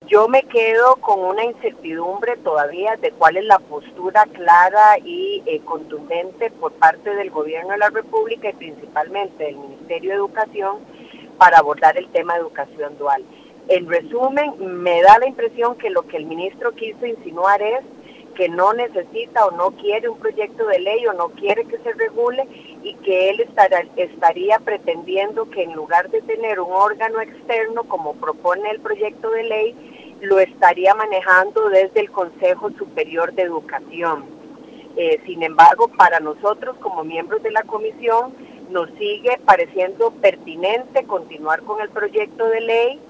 Yo me quedo con una incertidumbre todavía de cuál es la postura clara y contundente por parte del Gobierno de la República y principalmente del Ministerio de Educación para abordar el tema de educación dual. En resumen, me da la impresión que lo que el ministro quiso insinuar es que no necesita o no quiere un proyecto de ley o no quiere que se regule y que él estaría pretendiendo que en lugar de tener un órgano externo como propone el proyecto de ley, lo estaría manejando desde el Consejo Superior de Educación. Sin embargo, para nosotros como miembros de la comisión nos sigue pareciendo pertinente continuar con el proyecto de ley